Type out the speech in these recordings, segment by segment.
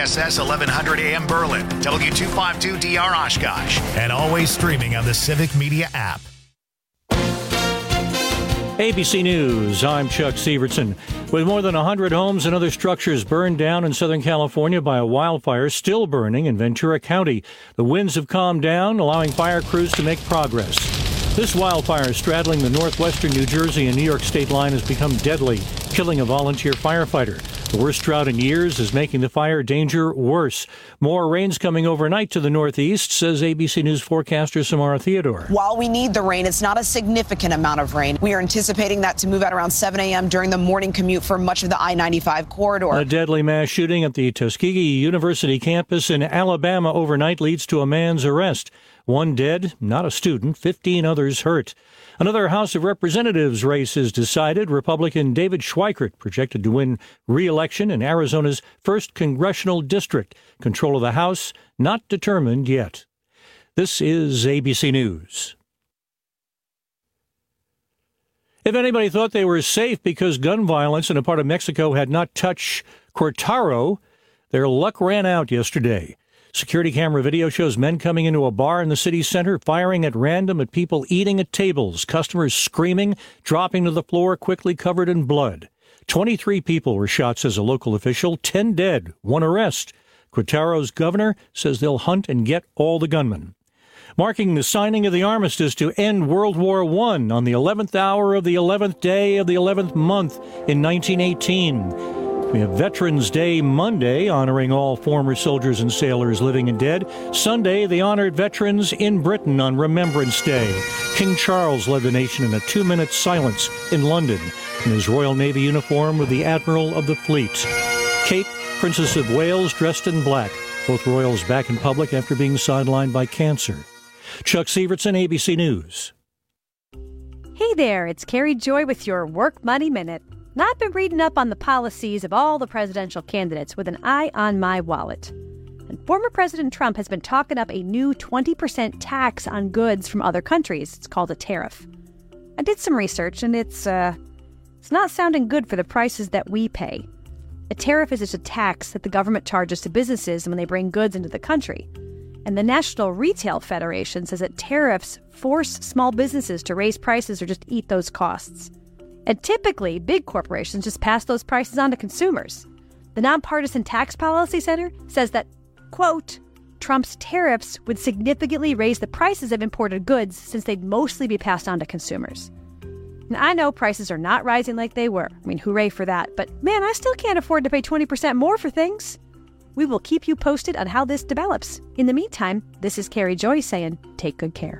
KXSS 1100 AM Berlin, W252DR Oshkosh, and always streaming on the Civic Media app. ABC News, I'm Chuck Severson. With more than 100 homes and other structures burned down in Southern California by a wildfire still burning in Ventura County, the winds have calmed down, allowing fire crews to make progress. This wildfire straddling the northwestern New Jersey and New York state line has become deadly, killing a volunteer firefighter. The worst drought in years is making the fire danger worse. More rain's coming overnight to the northeast, says ABC News forecaster Samara Theodore. While we need the rain, it's not a significant amount of rain. We are anticipating that to move out around 7 a.m. during the morning commute for much of the I-95 corridor. A deadly mass shooting at the Tuskegee University campus in Alabama overnight leads to a man's arrest. One dead, not a student, 15 others hurt. Another House of Representatives race is decided. Republican David Schweikert projected to win re-election in Arizona's 1st congressional district. Control of the House not determined yet. This is ABC News. If anybody thought they were safe because gun violence in a part of Mexico had not touched Querétaro, their luck ran out yesterday. Security camera video shows men coming into a bar in the city center, firing at random at people eating at tables, customers screaming, dropping to the floor, quickly covered in blood. 23 people were shot, says a local official, 10 dead, 1 arrest. Querétaro's governor says they'll hunt and get all the gunmen. Marking the signing of the armistice to end World War I on the 11th hour of the 11th day of the 11th month in 1918. We have Veterans Day Monday, honoring all former soldiers and sailors living and dead. Sunday, they honored veterans in Britain on Remembrance Day. King Charles led the nation in a 2-minute silence in London in his Royal Navy uniform with the Admiral of the Fleet. Kate, Princess of Wales, dressed in black. Both royals back in public after being sidelined by cancer. Chuck Severson, ABC News. Hey there, it's Carrie Joy with your Work Money Minute. Now, I've been reading up on the policies of all the presidential candidates with an eye on my wallet. And former President Trump has been talking up a new 20% tax on goods from other countries. It's called a tariff. I did some research, and it's not sounding good for the prices that we pay. A tariff is just a tax that the government charges to businesses when they bring goods into the country. And the National Retail Federation says that tariffs force small businesses to raise prices or just eat those costs. And typically, big corporations just pass those prices on to consumers. The Nonpartisan Tax Policy Center says that, quote, Trump's tariffs would significantly raise the prices of imported goods since they'd mostly be passed on to consumers. And I know prices are not rising like they were. I mean, hooray for that. But man, I still can't afford to pay 20% more for things. We will keep you posted on how this develops. In the meantime, this is Carrie Joy saying, take good care.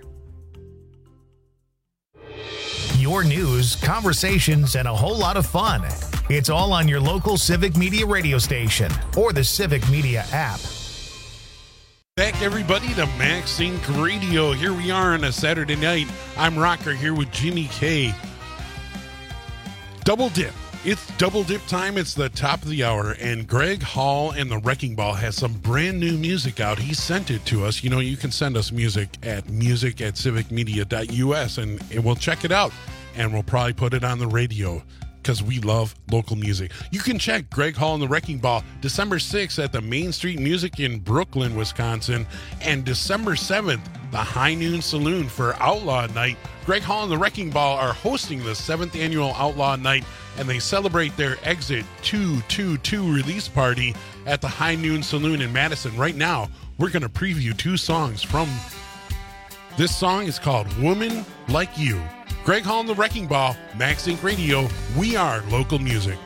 Your news, conversations, and a whole lot of fun. It's all on your local Civic Media radio station or the Civic Media app. Back, everybody, to MaxSync Radio. Here we are on a Saturday night. I'm Rocker here with Jimmy K. Double Dip. It's Double Dip time. It's the top of the hour, and Greg Hall and the Wrecking Ball has some brand new music out. He sent it to us. You know, you can send us music at music@civicmedia.us, and we'll check it out, and we'll probably put it on the radio because we love local music. You can check Greg Hall and the Wrecking Ball December 6th at the Main Street Music in Brooklyn, Wisconsin, and December 7th, the High Noon Saloon for Outlaw Night. Greg Hall and the Wrecking Ball are hosting the 7th annual Outlaw Night, and they celebrate their Exit 222 release party at the High Noon Saloon in Madison. Right now, we're going to preview 2 songs from this song. Is called Woman Like You. Greg Hall and the Wrecking Ball, MaxSync Radio. We are local music.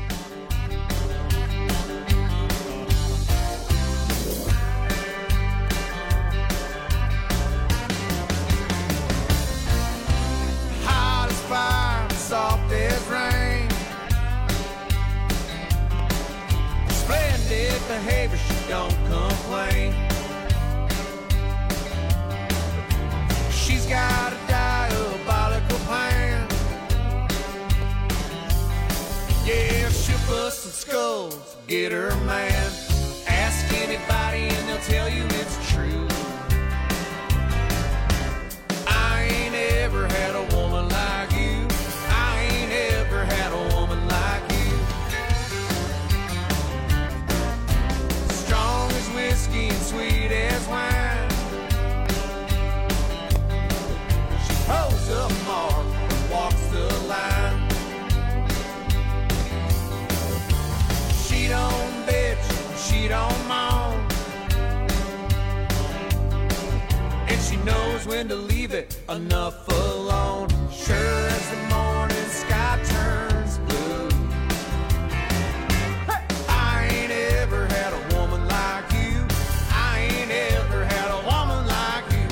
Hot as fire, soft as rain. Splendid behavior, she don't complain. She's got a diabolical plan. Yeah, she'll bust some skulls, get her man. Ask anybody and they'll tell you it's true. I ain't ever had a woman like you. I ain't ever had a woman like you. Strong she don't moan. And she knows when to leave it enough alone. Sure as the morning sky turns blue. Hey! I ain't ever had a woman like you. I ain't ever had a woman like you.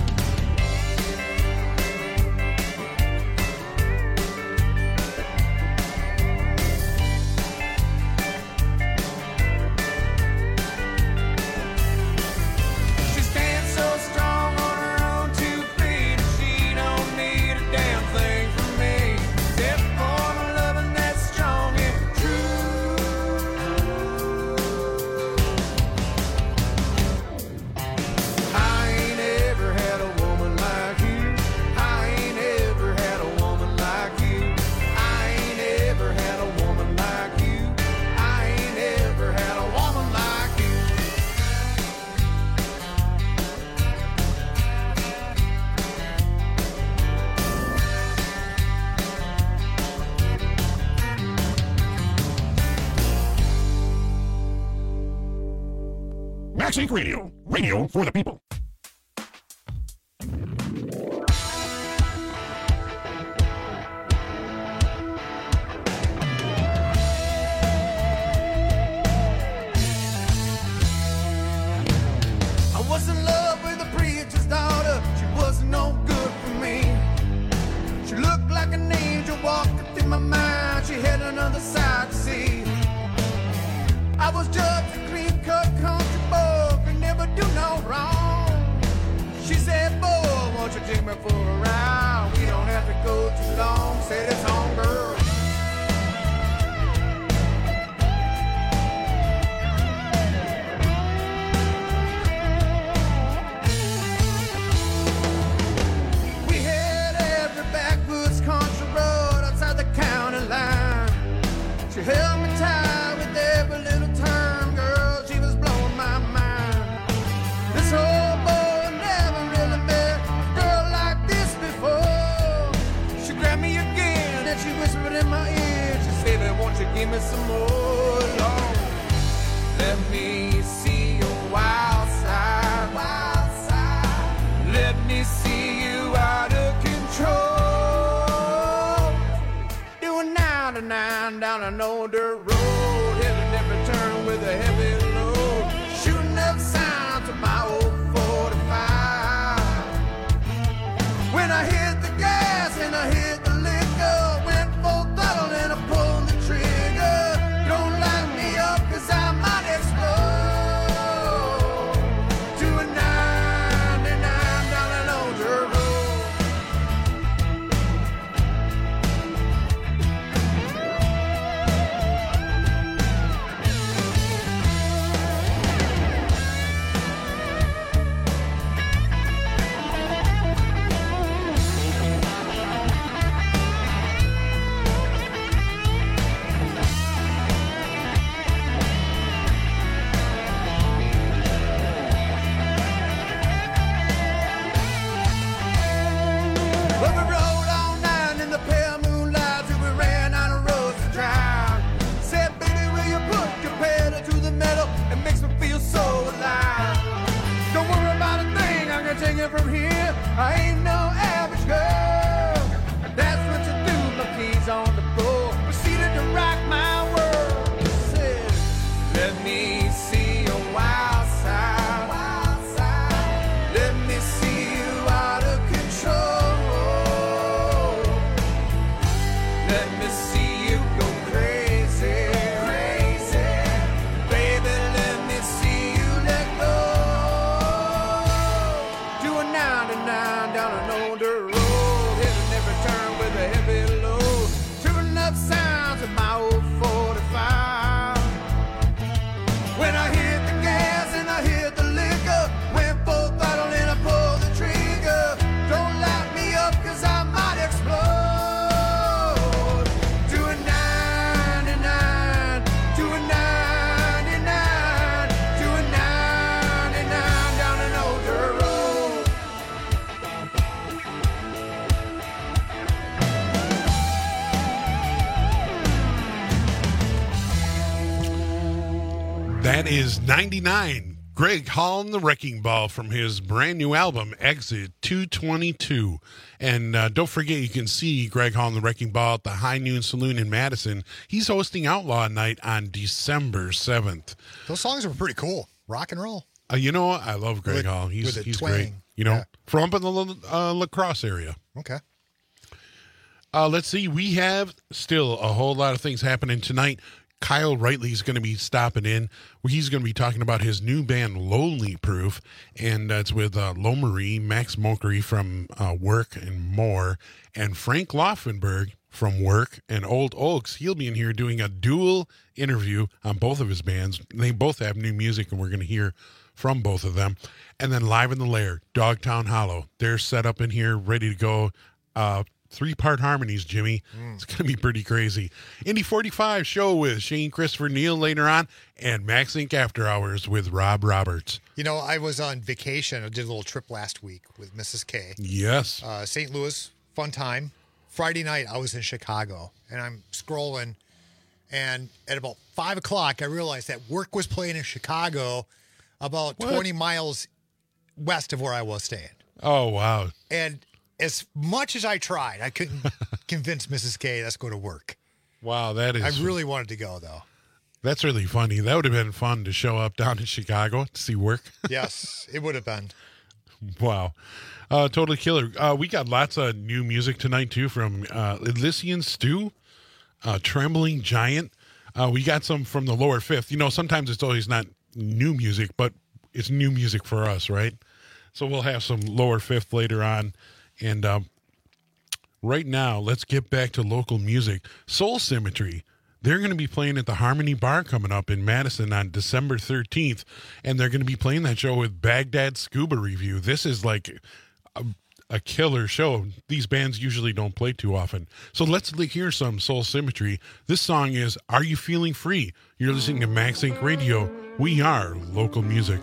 She stands so strong on her own 2 feet, and she don't need a damn thing from me. Except for the loving that's strong and true. I ain't ever had a woman like you. I ain't ever had a woman like you. I ain't ever had a woman like you. I ain't ever had a woman like you. Max Inc. Radio. Radio for the people. I was in love with a preacher's daughter. She wasn't no good for me. She looked like an angel walking through my mind. She had another side to see. I was just a clean-cut country boy, could never do no wrong. She said, boy, won't you take me for a ride? We don't have to go too long. Said it's home, girl. We had every backwoods country road outside the county line. She held me tight with every little turn, girl, she was blowing my mind. This old boy never really met a girl like this before. She grabbed me again and she whispered in my ear. She said, "Hey, won't you give me some more, Lord? Let me see your wild side, wild side. Let me see you out of control. Doing 99 down an old dirt road, heading every turn with a heavy load, shooting up sounds of my old 45. When I hit the gas and I hit the liquor, went full throttle and I pulled the trigger. Don't light me up 'cause I might explode. Doing 99 down an old dirt road. Well, we rode all night in the pale moonlight till we ran out of roads to drive. Said, baby, will you put your pedal to the metal? It makes me feel so alive. Don't worry about a thing, I can take it from here. I ain't no average girl. That's what you do, my keys on the floor. Proceeded to rock my world. Said, let me see your wild side, wild side. Let me see you out of control. Let me see you go crazy, crazy. Baby, let me see you let go. Do a 99 down That is 99. Greg Hall and the Wrecking Ball from his brand new album, Exit 222. And don't forget, you can see Greg Hall and the Wrecking Ball at the High Noon Saloon in Madison. He's hosting Outlaw Night on December 7th. Those songs were pretty cool. Rock and roll. You know what? I love Greg Hall. He's great. You know, from up in the La Crosse area. Okay. Let's see. We have still a whole lot of things happening tonight. Kyle Rightly is going to be stopping in. He's going to be talking about his new band, Lonely Proof, and it's with Lo Marie, Max Mokery from Work and More, and Frank Laufenberg from Work and Old Oaks. He'll be in here doing a dual interview on both of his bands. They both have new music, and we're going to hear from both of them. And then Live in the Lair, Dogtown Hollow. They're set up in here, ready to go. 3-part harmonies, Jimmy. It's going to be pretty crazy. Indy 45 show with Shane Christopher Neal later on, and Max Inc. After Hours with Rob Roberts. You know, I was on vacation. I did a little trip last week with Mrs. K. Yes. St. Louis, fun time. Friday night, I was in Chicago, and I'm scrolling, and at about 5 o'clock, I realized that Work was playing in Chicago about 20 miles west of where I was staying. Oh, wow. And as much as I tried, I couldn't convince Mrs. K, let's go to Work. Wow, that is... I really wanted to go, though. That's really funny. That would have been fun to show up down in Chicago to see Work. Yes, it would have been. Wow. Totally killer. We got lots of new music tonight, too, from Elysian Stew, Trembling Giant. We got some from the Lower Fifth. You know, sometimes it's always not new music, but it's new music for us, right? So we'll have some Lower Fifth later on. And right now, let's get back to local music. Soul Symmetry. They're going to be playing at the Harmony Bar coming up in Madison on December 13th. And they're going to be playing that show with Baghdad Scuba Review. This is like a killer show. These bands usually don't play too often. So let's hear some Soul Symmetry. This song is Are You Feeling Free? You're listening to Max Inc. Radio. We are local music.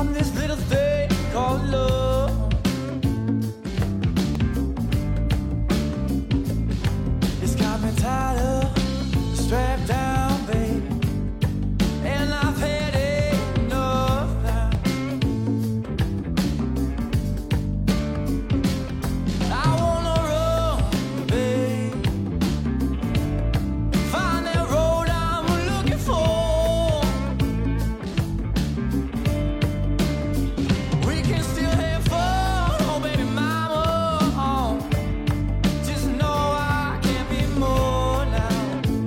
on this little thing called love. It's got me tied up, strapped down, baby, and I've had enough now. I wanna run, babe, find that road I'm looking for. We can still have fun, oh baby mama. Just know I can't be more now.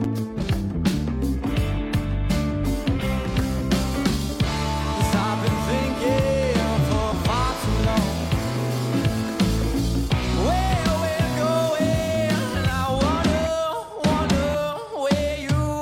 'Cause I've been thinking for far too long where we're going, and I wonder where you've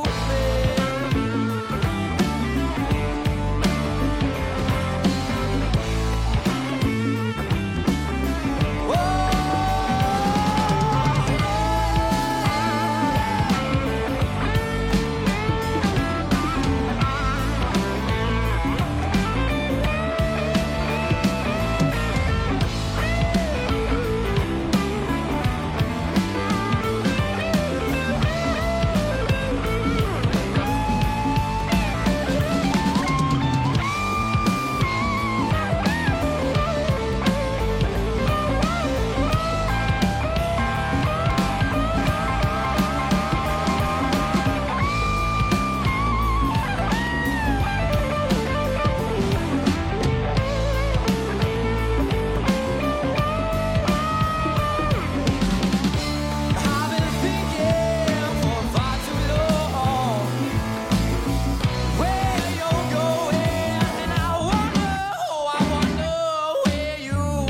I've been thinking for far too long where you're going, and I wonder where you've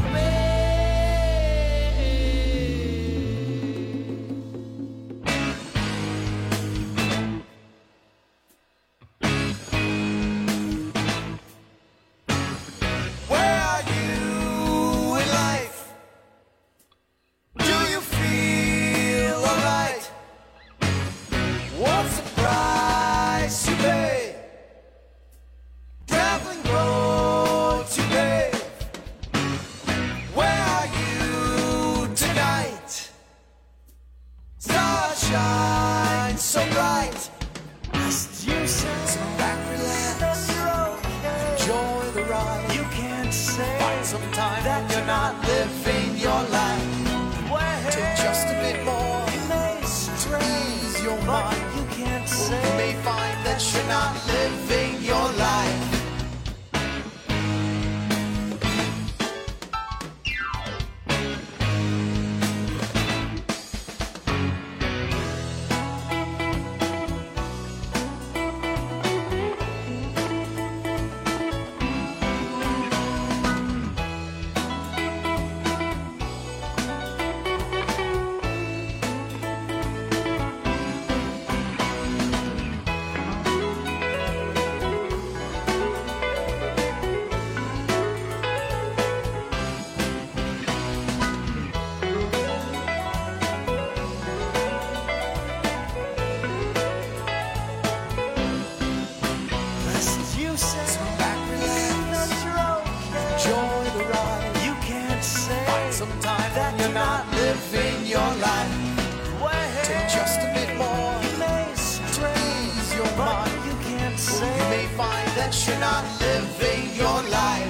been. Where are you in life? Do you feel alright? What's the price you pay? Traveling road to pay. Where are you tonight? Stars shine so bright. Must you sit back, relax, enjoy the ride? You can't say find some time that you're not living your life. Take just a bit more. You may strain your mind. You can't say. You may find that you're not living your life. Lest you say, sit back, relax, enjoy the ride. You can't say find some time that you're not living your life. Take just a bit more. You may strain your mind. You can't say. You may find that you're not living your life.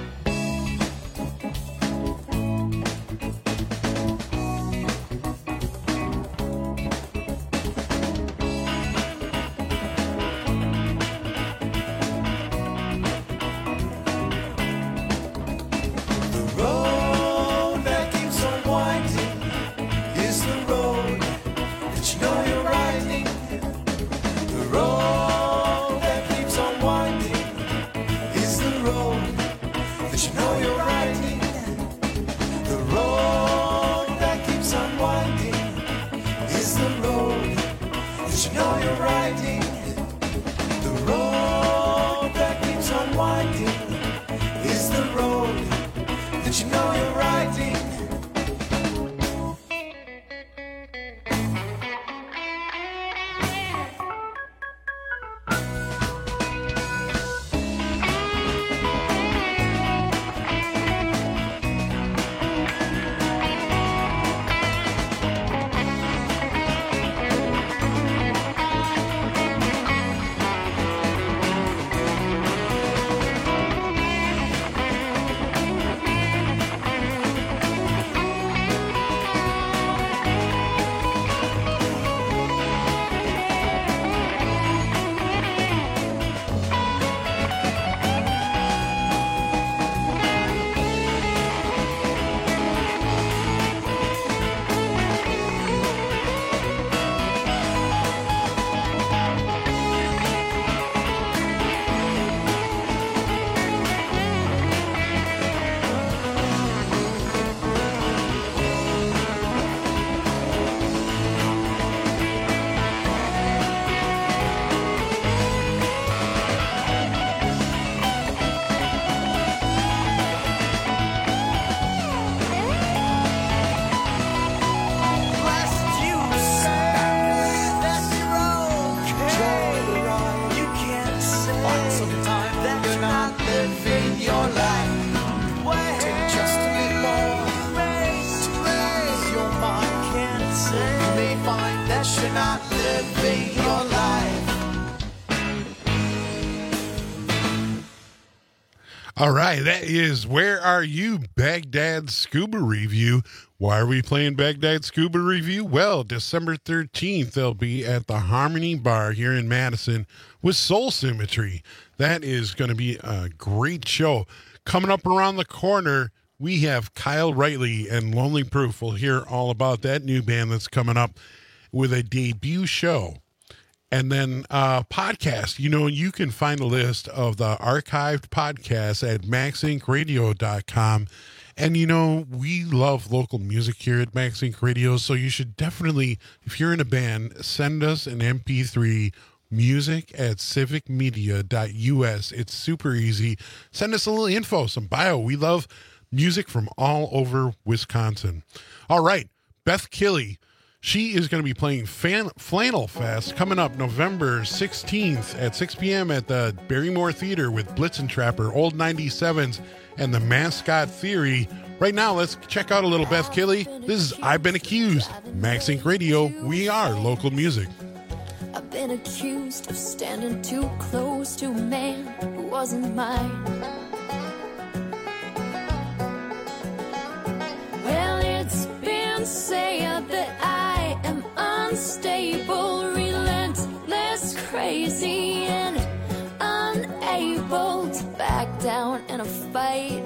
The road that keeps on winding is the road that you know you're riding. The road that keeps on winding is the road that you know you're riding. The road that keeps on winding is the road that you know you're riding. The road that keeps on winding is the road that you know you're riding. All right, that is Where Are You, Baghdad Scuba Review. Why are we playing Baghdad Scuba Review? Well, December 13th, they'll be at the Harmony Bar here in Madison with Soul Symmetry. That is going to be a great show. Coming up around the corner, we have Kyle Rightly and Lonely Proof. We'll hear all about that new band that's coming up with a debut show. And then podcast, you can find a list of the archived podcasts at maxinkradio.com. And, we love local music here at Max Inc. Radio, so you should definitely, if you're in a band, send us an MP3, music@civicmedia.us. It's super easy. Send us a little info, some bio. We love music from all over Wisconsin. All right, Beth Killey. She is going to be playing Flannel Fest coming up November 16th at 6 p.m. at the Barrymore Theater with Blitzen Trapper, Old 97s, and the Mascot Theory. Right now, let's check out a little Beth Killey. This is I've Been Accused. Max Inc. Radio, we are local music. I've been accused of standing too close to a man who wasn't mine. Well, it's been said that I am unstable, relentless, crazy, and unable to back down in a fight.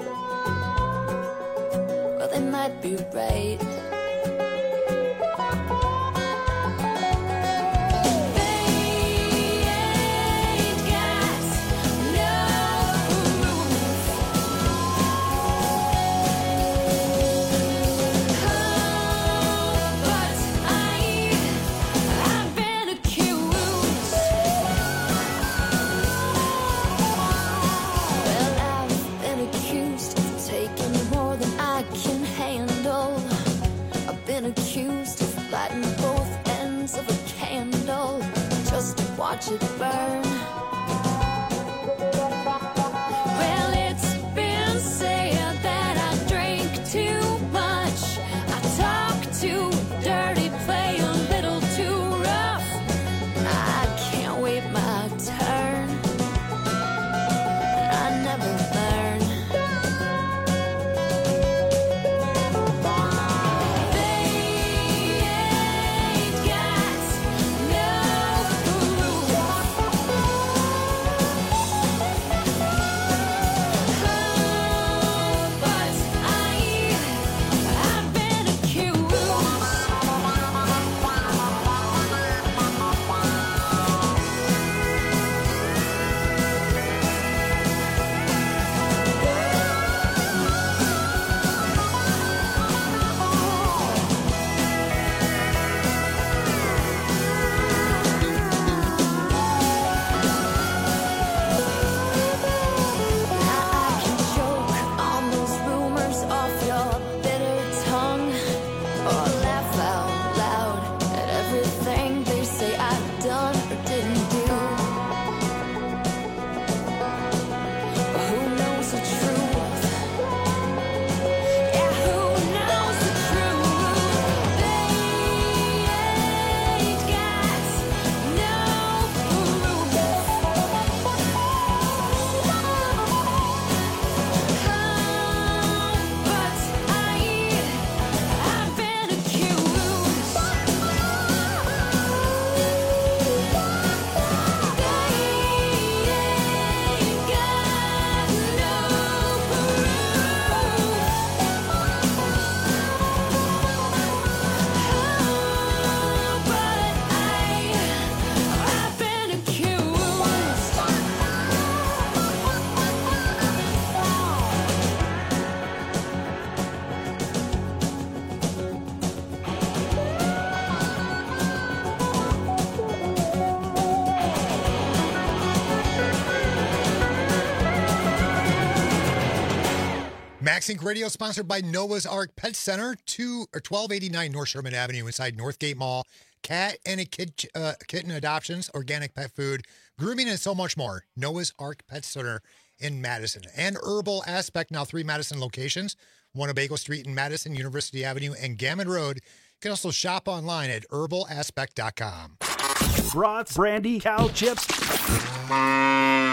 Well, they might be right. Accused of lighting both ends of a candle just to watch it burn. Well, it's been said that I drink too much, I talk too dirty, play a little too rough. I can't wait my turn, I never learn. Max Inc. Radio sponsored by Noah's Ark Pet Center, 1289 North Sherman Avenue inside Northgate Mall. Cat and a kitten adoptions, organic pet food, grooming, and so much more. Noah's Ark Pet Center in Madison. And Herbal Aspect, now 3 Madison locations. One on Bagel Street in Madison, University Avenue, and Gammon Road. You can also shop online at herbalaspect.com. Brats, brandy, cow chips.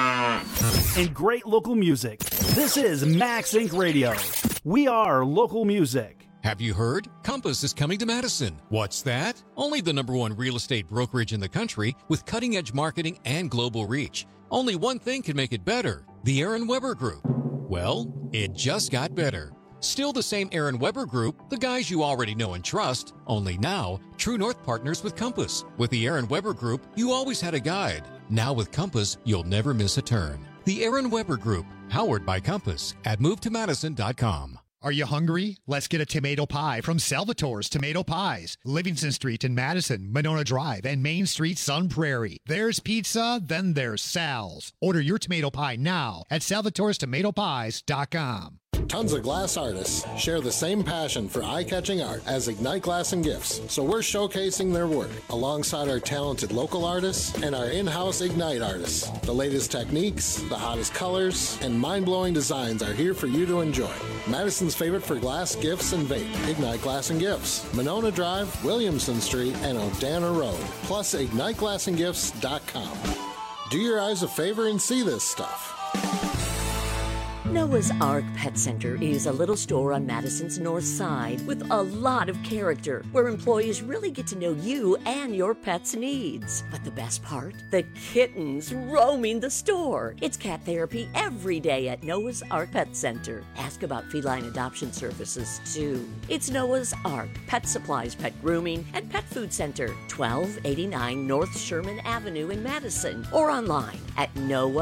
and great local music. This is Max Inc. Radio. We are local music. Have you heard? Compass is coming to Madison. What's that? Only the #1 real estate brokerage in the country with cutting-edge marketing and global reach. Only one thing can make it better: the Aaron Weber Group. Well, it just got better. Still the same Aaron Weber Group, the guys you already know and trust, only now, True North partners with Compass. With the Aaron Weber Group, you always had a guide. Now with Compass, you'll never miss a turn. The Aaron Weber Group, powered by Compass, at MoveToMadison.com. Are you hungry? Let's get a tomato pie from Salvatore's Tomato Pies. Livingston Street in Madison, Monona Drive, and Main Street, Sun Prairie. There's pizza, then there's Sal's. Order your tomato pie now at salvatorestomatopies.com. Tons of glass artists share the same passion for eye-catching art as Ignite Glass and Gifts, so we're showcasing their work alongside our talented local artists and our in-house Ignite artists. The latest techniques, the hottest colors, and mind-blowing designs are here for you to enjoy. Madison's favorite for glass, gifts, and vape, Ignite Glass and Gifts. Monona Drive, Williamson Street, and Odana Road. Plus, IgniteGlassandGifts.com. Do your eyes a favor and see this stuff. Noah's Ark Pet Center is a little store on Madison's north side with a lot of character, where employees really get to know you and your pet's needs. But the best part? The kittens roaming the store. It's cat therapy every day at Noah's Ark Pet Center. Ask about feline adoption services, too. It's Noah's Ark Pet Supplies, Pet Grooming, and Pet Food Center, 1289 North Sherman Avenue in Madison, or online at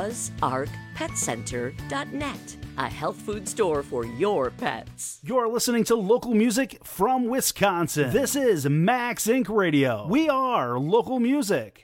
noahsarkpetcenter.net. A health food store for your pets. You're listening to local music from Wisconsin. This is Max Inc. Radio. We are local music.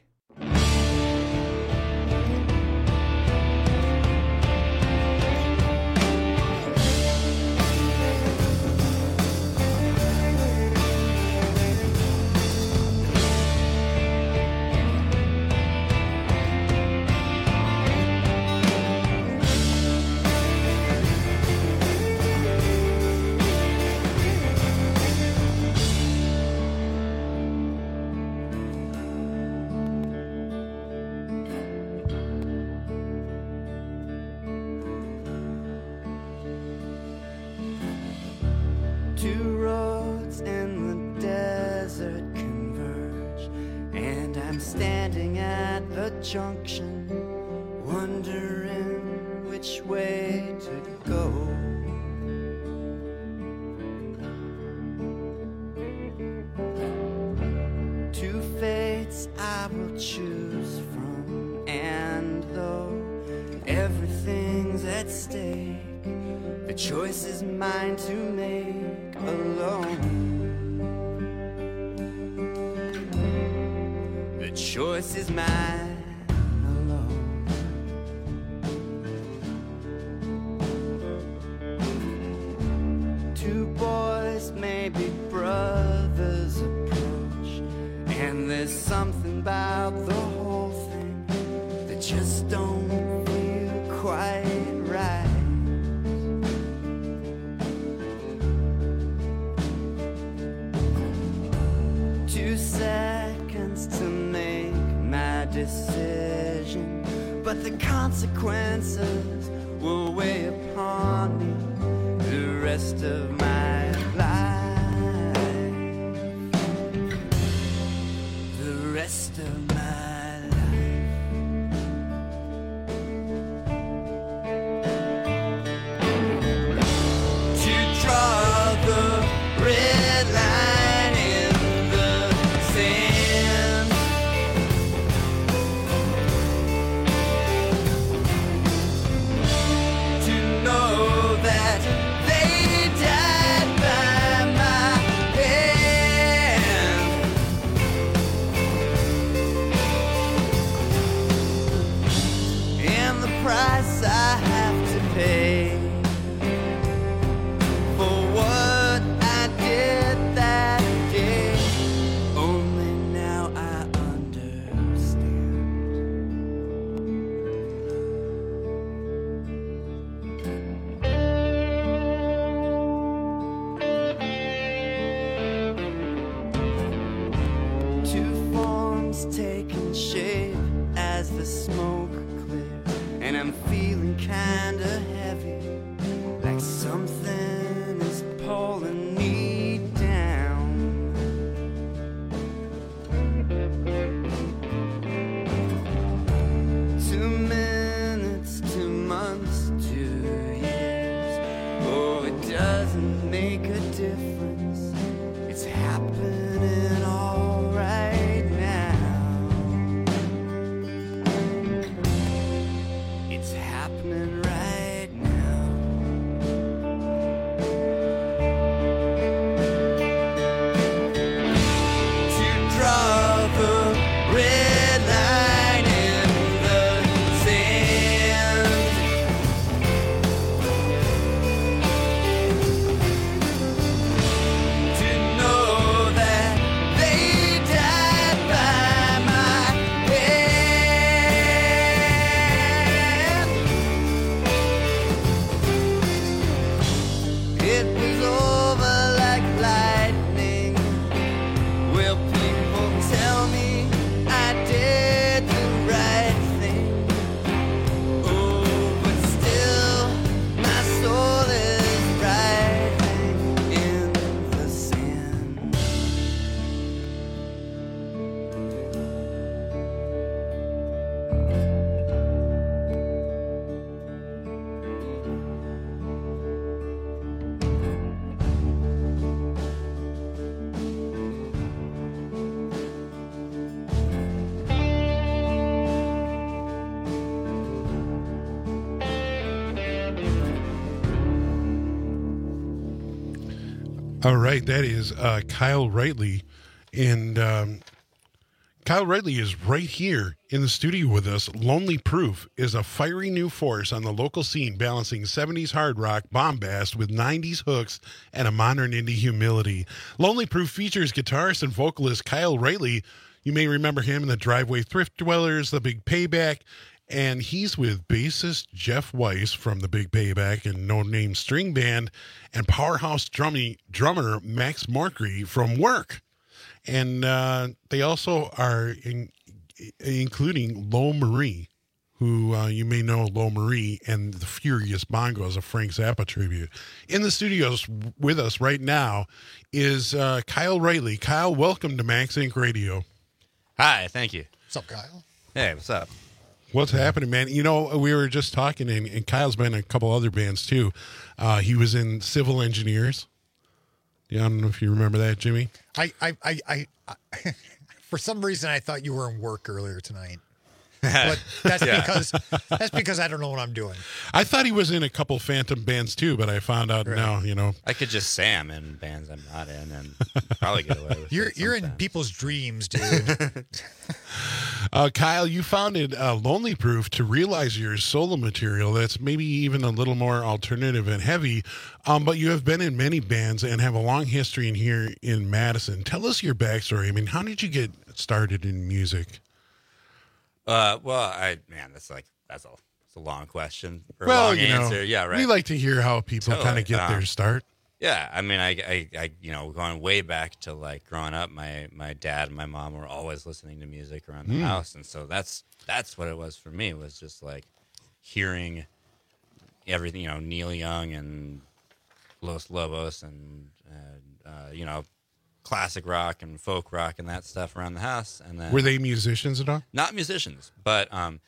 Two roads in the desert converge, and I'm standing at the junction, wondering which way to go. Two fates I will choose from, and though everything's at stake, the choice is mine to make alone. The choice is mine alone. Two boys, maybe brothers, approach, and there's something about the whole thing that just don't feel quite right. 2 seconds to make my decision, but the consequences will weigh upon me the rest of my life. The rest of my life. To draw the red line in the sand, to know that they died by my hand, and the price I have to pay for what I did that day. Only now I understand. Two forms taking shape as the smoke clears, and kinda heavy, like something is pulling me down. 2 minutes, 2 months, 2 years. Oh, it doesn't make a difference. It's happening all right now. It's happening right now. To draw the red line in the sand. To know that they died by my hand. It was over like lightning. Well, people tell me I did the right thing. Oh, but still, my soul is writhing in the sand. All right, that is Kyle Rightly. And Kyle Rightly is right here in the studio with us. Lonely Proof is a fiery new force on the local scene, balancing 70s hard rock bombast with 90s hooks and a modern indie humility. Lonely Proof features guitarist and vocalist Kyle Rightly. You may remember him in the Driveway Thrift Dwellers, The Big Payback, and he's with bassist Jeff Weiss from The Big Payback and No Name String Band, and powerhouse drummer Max Markry from Work. And they also are including Lo Marie, who you may know Lo Marie and the Furious Bongos, a Frank Zappa tribute. In the studios with us right now is Kyle Rightly. Kyle, welcome to Max Inc. Radio. Hi, thank you. What's up, Kyle? Hey, what's up? What's happening, man? You know, we were just talking, and Kyle's been in a couple other bands, too. He was in Civil Engineers. Yeah, I don't know if you remember that, Jimmy. I for some reason, I thought you were in Work earlier tonight. But that's because I don't know what I'm doing. I thought he was in a couple Phantom bands, too, but I found out now, you know. I could just say I'm in bands I'm not in and probably get away with it. You're in people's dreams, dude. Kyle, you founded Lonely Proof to realize your solo material that's maybe even a little more alternative and heavy, but you have been in many bands and have a long history in here in Madison. Tell us your backstory. I mean, how did you get started in music? Well, that's a long question or a long answer. Yeah, right. We like to hear how people kind of get their start. Yeah, I mean, I going way back to like growing up, my dad and my mom were always listening to music around the house, and so that's what it was for me. Was just like hearing everything, you know, Neil Young and Los Lobos and classic rock and folk rock and that stuff around the house. And then were they musicians at all? Not musicians, but I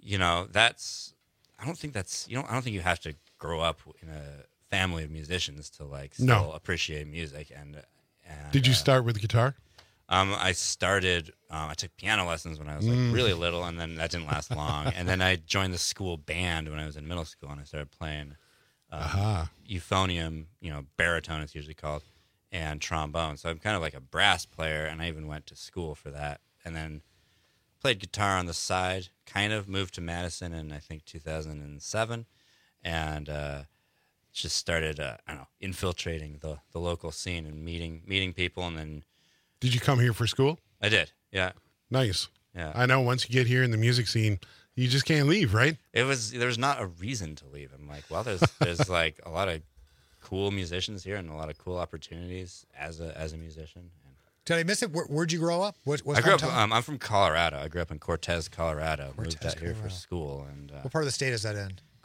don't think you have to grow up in a family of musicians to like still appreciate music. And did you start with guitar? I started. I took piano lessons when I was like really little, and then that didn't last long. And then I joined the school band when I was in middle school, and I started playing euphonium, baritone it's usually called, and trombone. So I'm kind of like a brass player, and I even went to school for that. And then played guitar on the side. Kind of moved to Madison in I think 2007, and just started infiltrating the local scene and meeting people, and then. Did you come here for school? I did, yeah. Nice. Yeah. I know once you get here in the music scene, you just can't leave, right? There's not a reason to leave. I'm like, well, there's like a lot of cool musicians here and a lot of cool opportunities as a musician. Did I miss it? Where'd you grow up? I grew up. I'm from Colorado. I grew up in Cortez, Colorado. Moved out here for school. And what part of the state is that in?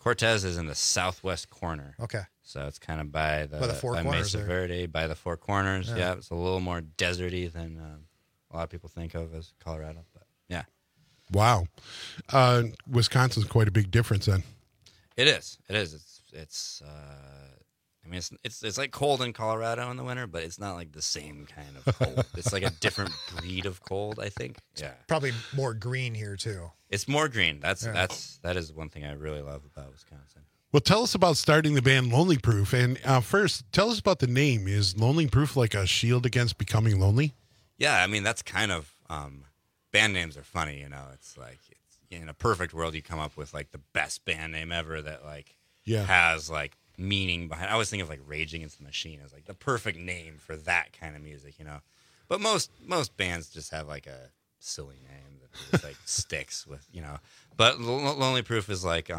Cortez is in the southwest corner. Okay. So it's kind of by the Four by Corners Mesa there. Verde, by the Four Corners. Yeah. Yeah, it's a little more deserty than a lot of people think of as Colorado. But yeah, Wow. Wisconsin's quite a big difference then. it is. It is. It's. I mean, it's like cold in Colorado in the winter, but it's not like the same kind of cold. It's like a different breed of cold, I think. Yeah, Probably more green here too. it's more green. That is one thing I really love about Wisconsin. Well, tell us about starting the band Lonely Proof. And first, tell us about the name. Is Lonely Proof like a shield against becoming lonely? Yeah, I mean that's kind of band names are funny, you know. It's like in a perfect world you come up with like the best band name ever that like has like meaning behind. I always think of like Rage Against the Machine as like the perfect name for that kind of music, you know. But most bands just have like a silly name that just like sticks with, you know. But Lonely Proof is like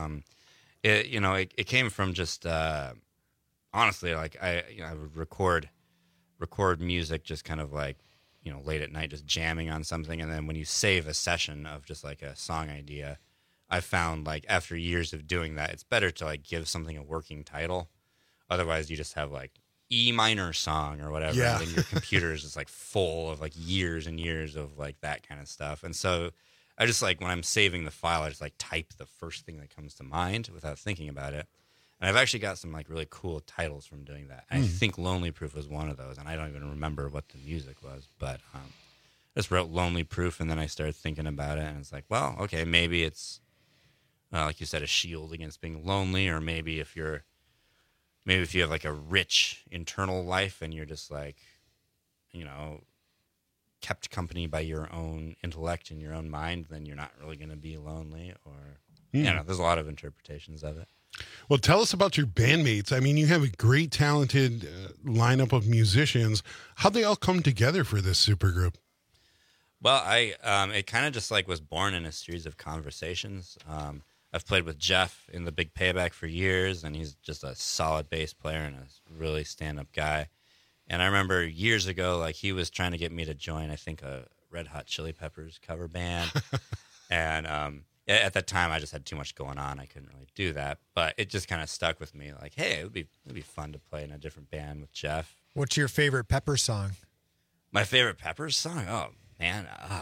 it came from just honestly like I would record music just kind of like, you know, late at night just jamming on something, and then when you save a session of just like a song idea, I found like after years of doing that, it's better to like give something a working title. Otherwise you just have like E minor song or whatever, and then your computer is just like full of like years and years of like that kind of stuff. And so I just like when I'm saving the file, I just like type the first thing that comes to mind without thinking about it. And I've actually got some like really cool titles from doing that. I think Lonely Proof was one of those, and I don't even remember what the music was, but I just wrote Lonely Proof, and then I started thinking about it, and it's like, well, okay, maybe it's like you said, a shield against being lonely, or maybe if you have like a rich internal life and you're just like, you know, kept company by your own intellect and your own mind, then you're not really going to be lonely. Or you know, there's a lot of interpretations of it. Well, tell us about your bandmates. I mean, you have a great, talented lineup of musicians. How'd they all come together for this supergroup? Well, it kind of just like was born in a series of conversations. I've played with Jeff in the Big Payback for years, and he's just a solid bass player and a really stand-up guy. And I remember years ago, like he was trying to get me to join, I think, a Red Hot Chili Peppers cover band. And at that time, I just had too much going on. I couldn't really do that. But it just kind of stuck with me. Like, hey, it'd be fun to play in a different band with Jeff. What's your favorite Pepper song? My favorite Peppers song? Oh, man.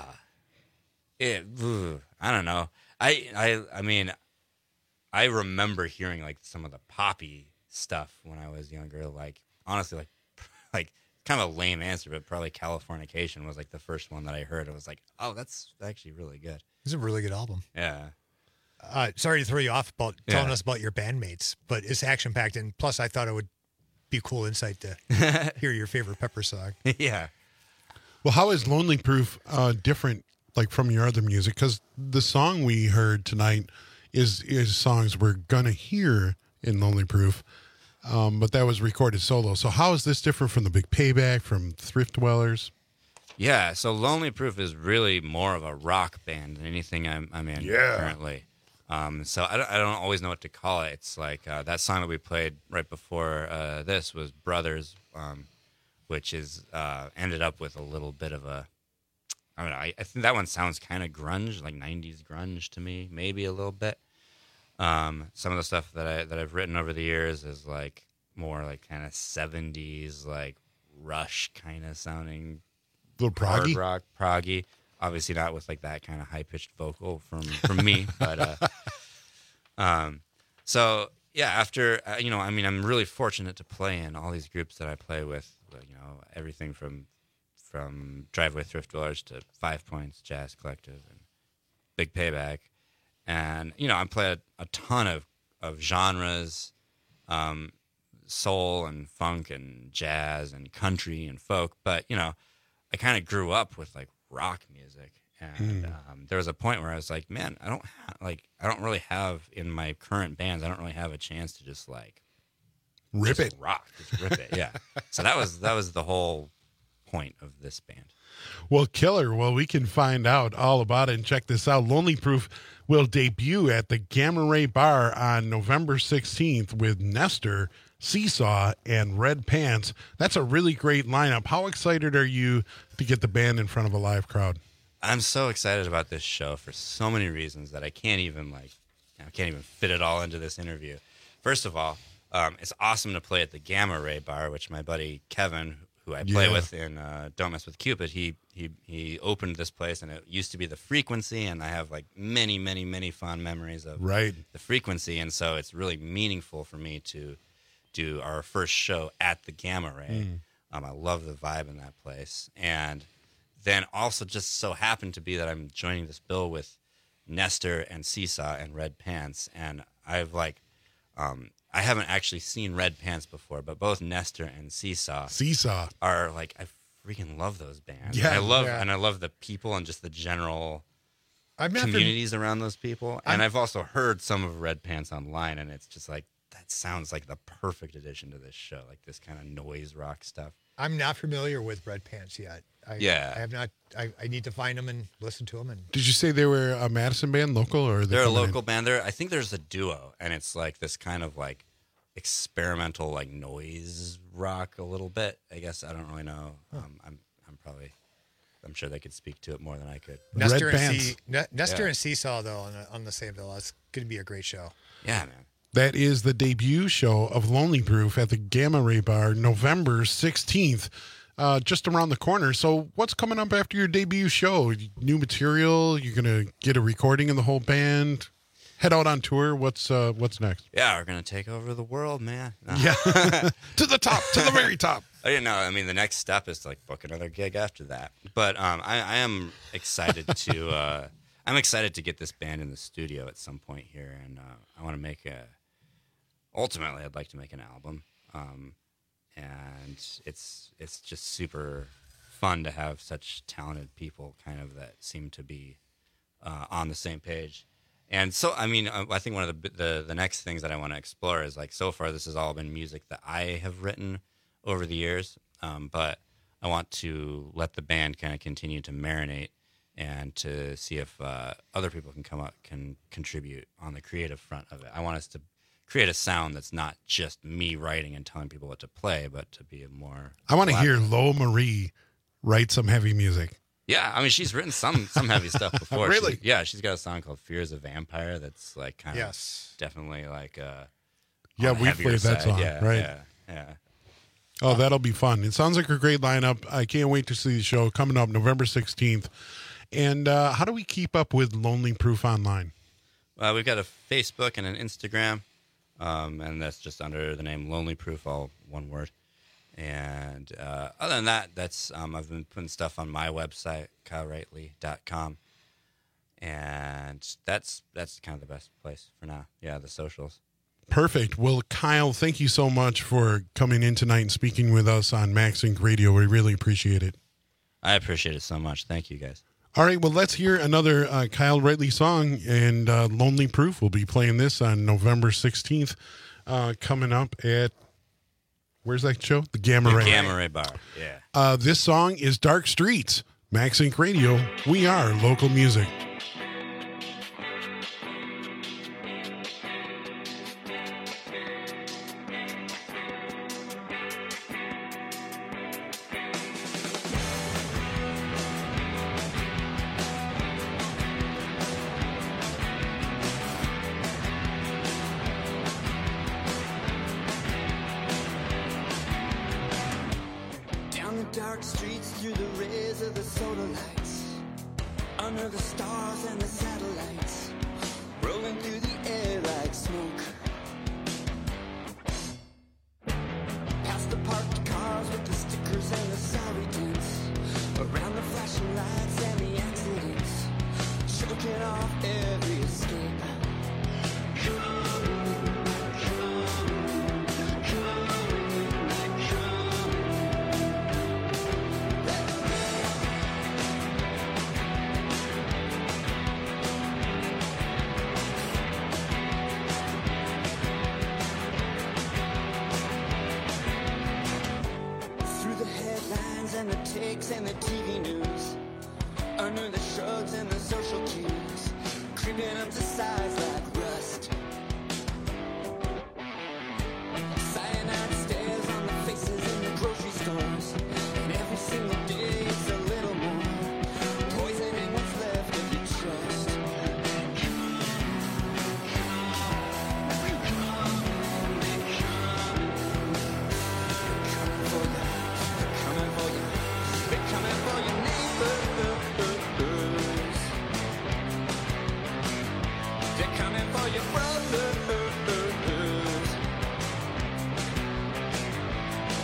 I don't know. I mean, I remember hearing like some of the poppy stuff when I was younger. Like, honestly, like kind of a lame answer, but probably Californication was like the first one that I heard. I was like, oh, that's actually really good. It's a really good album. Yeah. Sorry to throw you off about telling us about your bandmates, but it's action packed, and plus I thought it would be cool insight to hear your favorite Pepper song. Yeah. Well, how is Lonely Proof different, like from your other music? Because the song we heard tonight is songs we're gonna hear in Lonely Proof, but that was recorded solo. So how is this different from the Big Payback, from Thrift Dwellers? Yeah, so Lonely Proof is really more of a rock band than anything I'm in currently. So I don't always know what to call it. It's like that song that we played right before this was Brothers, which is ended up with a little bit of a, I don't know, I think that one sounds kind of grunge, like 90s grunge to me, maybe a little bit. Some of the stuff that I've written over the years is like more like kind of 70s, like Rush kind of sounding, little proggy, hard rock, proggy. Obviously not with like that kind of high pitched vocal from me, but so yeah. After you know, I mean, I'm really fortunate to play in all these groups that I play with. You know, everything from Driveway Thrift Dwellers to 5 Points, Jazz Collective, and Big Payback. And, you know, I play a ton of genres, soul and funk and jazz and country and folk. But, you know, I kind of grew up with, like, rock music. And there was a point where I was like, man, I don't really have, in my current bands, I don't really have a chance to just, like, rip it. Just rip it, yeah. So that was the whole point of this band. Well, killer. Well, we can find out all about it and check this out. Lonely Proof will debut at the Gamma Ray Bar on November 16th with Nestor, Seesaw, and Red Pants. That's a really great lineup. How excited are you to get the band in front of a live crowd? I'm so excited about this show for so many reasons that I can't even I can't even fit it all into this interview. First of all, it's awesome to play at the Gamma Ray Bar, which my buddy Kevin, who I play with in Don't Mess with Cupid, he opened this place, and it used to be the Frequency, and I have like many, many, many fond memories of the Frequency, and so it's really meaningful for me to do our first show at the Gamma Ray. I love the vibe in that place. And then also just so happened to be that I'm joining this bill with Nestor and Seesaw and Red Pants. And I've like, I haven't actually seen Red Pants before, but both Nestor and Seesaw are like, I freaking love those bands. Yeah, and I love the people and just the general communities around those people. And I've also heard some of Red Pants online, and it's just like, that sounds like the perfect addition to this show, like this kind of noise rock stuff. I'm not familiar with Red Pants yet. I have not. I need to find them and listen to them. And did you say they were a Madison band, local, or they're a local band? I think there's a duo, and it's like this kind of like experimental, like noise rock a little bit. I guess I don't really know. I'm sure they could speak to it more than I could. Nestor and Seesaw though on the same bill. That's going to be a great show. Yeah, man. That is the debut show of Lonely Proof at the Gamma Ray Bar, November 16th, just around the corner. So what's coming up after your debut show? New material? You're going to get a recording of the whole band? Head out on tour? What's next? Yeah, we're going to take over the world, man. Yeah, to the top, to the very top. I didn't know. I mean, the next step is to like book another gig after that. But I am excited to... I'm excited to get this band in the studio at some point here, and I want to make ultimately, I'd like to make an album, and it's just super fun to have such talented people, kind of that seem to be on the same page. And so, I mean, I think one of the next things that I want to explore is like, so far this has all been music that I have written over the years, but I want to let the band kind of continue to marinate and to see if other people can contribute on the creative front of it. I want us to create a sound that's not just me writing and telling people what to play, but to be a more... I want to hear Lo Marie write some heavy music. Yeah, I mean, she's written some heavy stuff before. Really? She's got a song called Fear is a Vampire that's like kind of definitely like yeah, we played that song, right? Yeah. Oh, that'll be fun. It sounds like a great lineup. I can't wait to see the show coming up November 16th. And how do we keep up with Lonely Proof online? We've got a Facebook and an Instagram. And that's just under the name Lonely Proof, all one word. And other than that, that's I've been putting stuff on my website, KyleRightly.com. And that's kind of the best place for now. Yeah, the socials. Perfect. Well, Kyle, thank you so much for coming in tonight and speaking with us on Max Inc. Radio. We really appreciate it. I appreciate it so much. Thank you, guys. All right, well, let's hear another Kyle Rightly song, and Lonely Proof will be playing this on November 16th, coming up at, where's that show? The Gamma Ray. Gamma Ray Bar, yeah. This song is Dark Streets, Max Inc. Radio. We are local music. Dark streets through the rays of the solar lights, under the stars and the satellites, rolling through the air like smoke. Past the parked cars with the stickers and the sorry dents, around the flashing lights and the accidents, choking off every escape. And the takes and the TV news, under the shrugs and the social cues, creeping up to size like rust. Cyanide stares on the faces in the grocery stores, and every single day it's a little more poisoning what's left of your trust.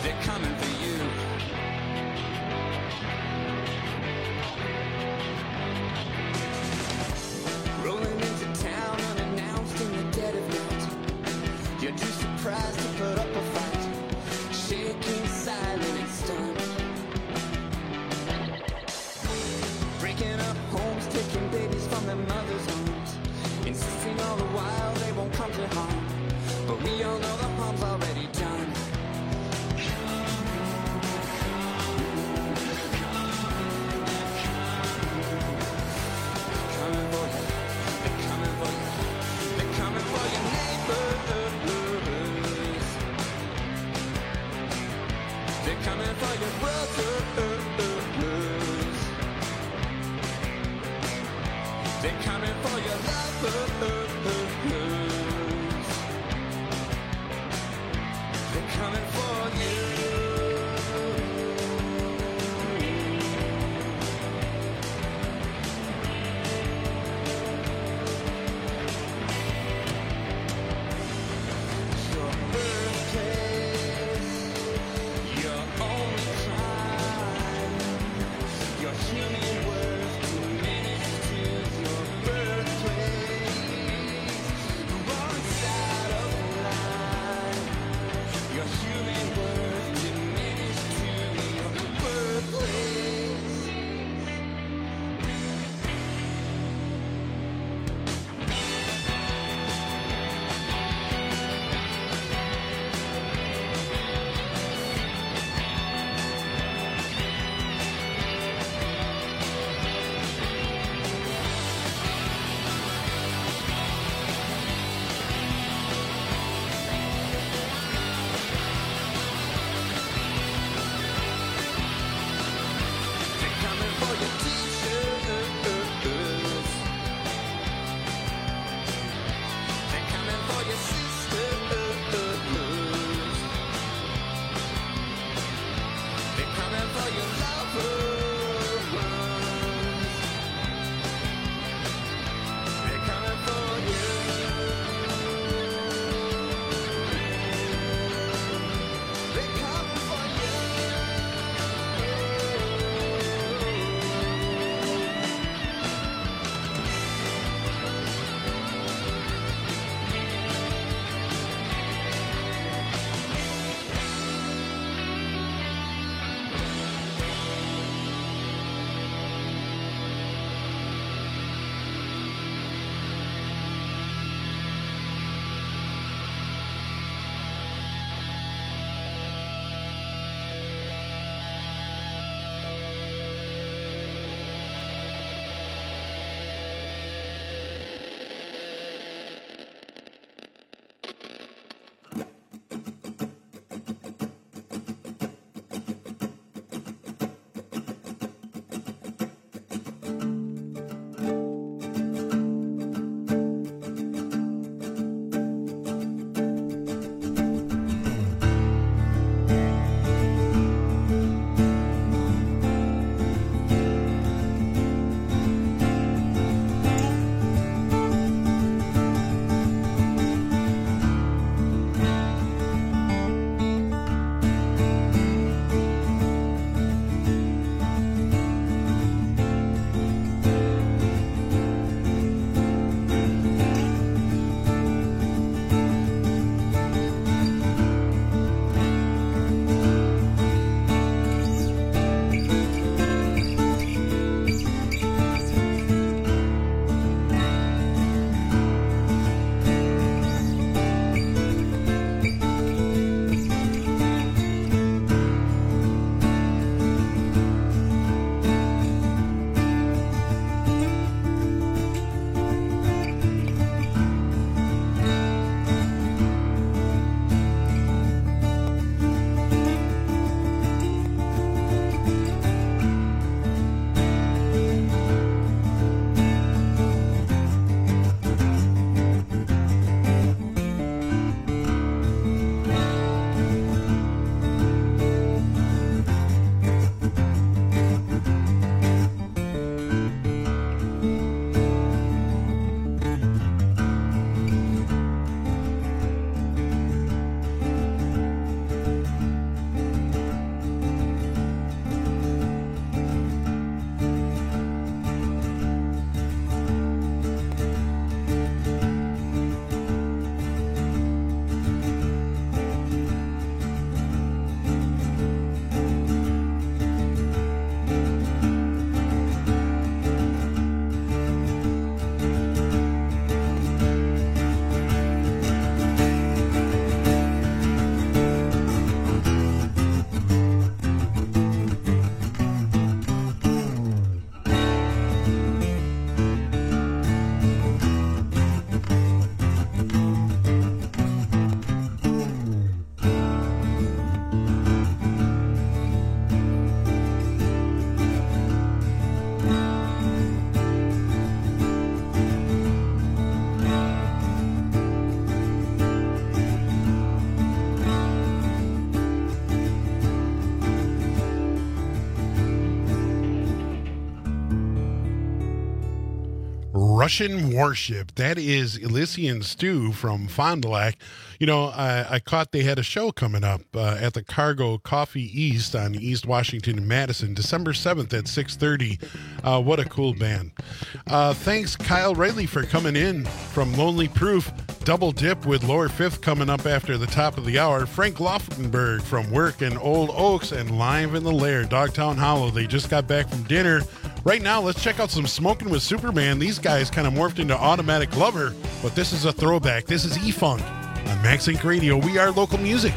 They're coming for you. Rolling into town unannounced in the dead of night. You're too surprised to put up a fight. Shaking, silent and stunned. Breaking up homes, taking babies from their mothers' arms. Insisting all the while they won't come to harm. But we all know the harm's already done. Coming for you, they're coming for you. They're coming for your neighbors. They're coming for your brothers. They're coming for your lovers. They're coming for you. Your birthplace, your only crime, your human worth diminished to your birthplace. Russian Warship. That is Elysian Stew from Fond du Lac. You know, I caught they had a show coming up at the Cargo Coffee East on East Washington and Madison, December 7th at 6:30. What a cool band. Thanks, Kyle Riley, for coming in from Lonely Proof. Double dip with Lower Fifth coming up after the top of the hour. Frank Loftenberg from work in Old Oaks and live in the Lair, Dogtown Hollow. They just got back from dinner. Right now, let's check out some Smoking with Superman. These guys kind of morphed into Automatic Lover, but this is a throwback. This is E-Funk on Max Inc. Radio. We are local music.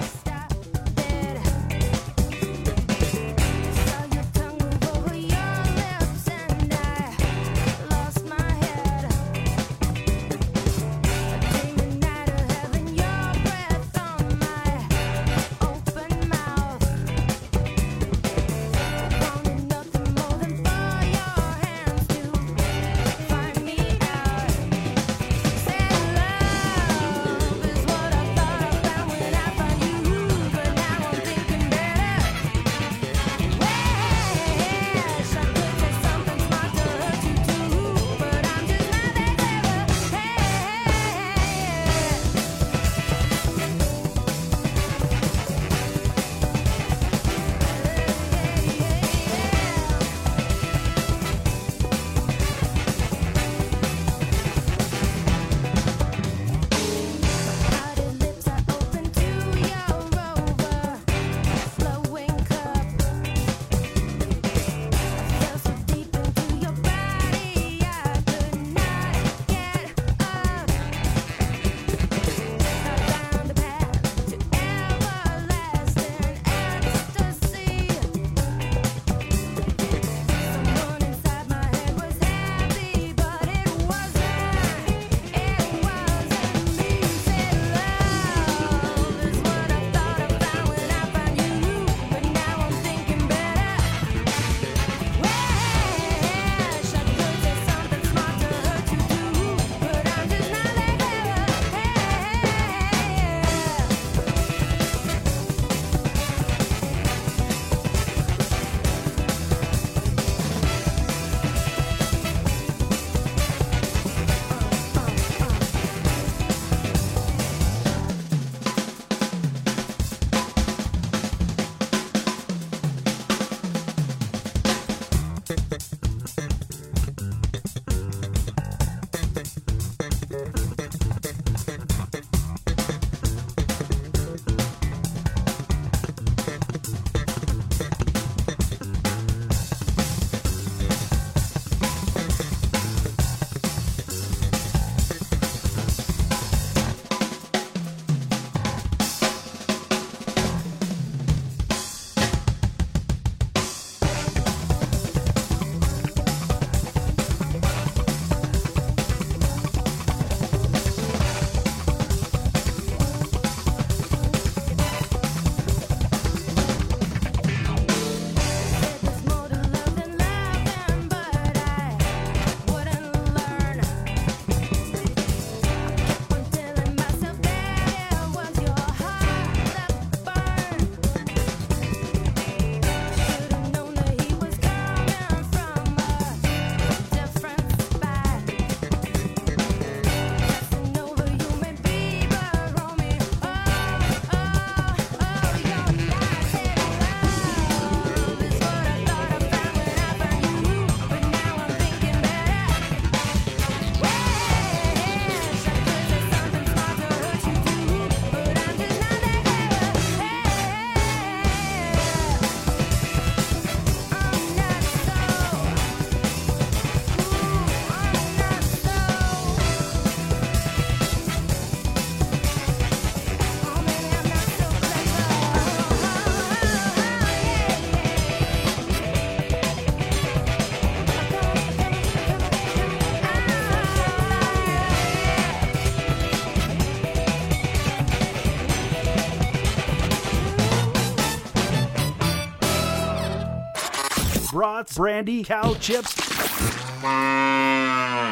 brats, brandy, cow chips,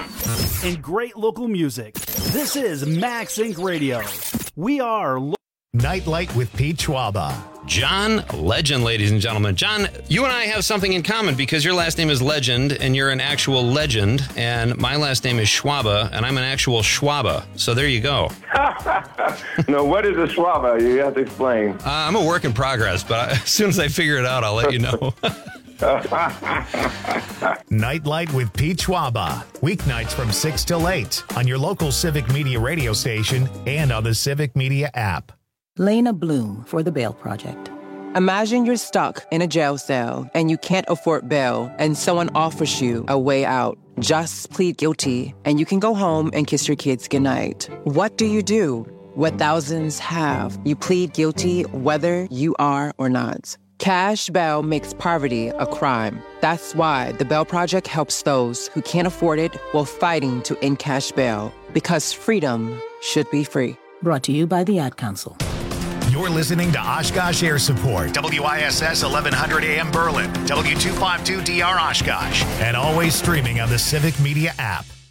and great local music. This is Max Inc. Radio. We are Nightlight with Pete Schwaba. John Legend, ladies and gentlemen. John, you and I have something in common because your last name is Legend and you're an actual legend, and my last name is Schwaba and I'm an actual Schwaba. So there you go. No, what is a Schwaba? You have to explain. I'm a work in progress, but as soon as I figure it out, I'll let you know. Nightlight with Pete Schwaba. Weeknights from 6 till 8 on your local Civic Media radio station and on the Civic Media app. Lena Bloom for the Bail Project. Imagine you're stuck in a jail cell and you can't afford bail and someone offers you a way out. Just plead guilty and you can go home and kiss your kids goodnight. What do you do? What thousands have. You plead guilty whether you are or not. Cash bail makes poverty a crime. That's why the Bail Project helps those who can't afford it while fighting to end cash bail. Because freedom should be free. Brought to you by the Ad Council. You're listening to Oshkosh Air Support, WISS 1100 AM Berlin, W252DR Oshkosh, and always streaming on the Civic Media app.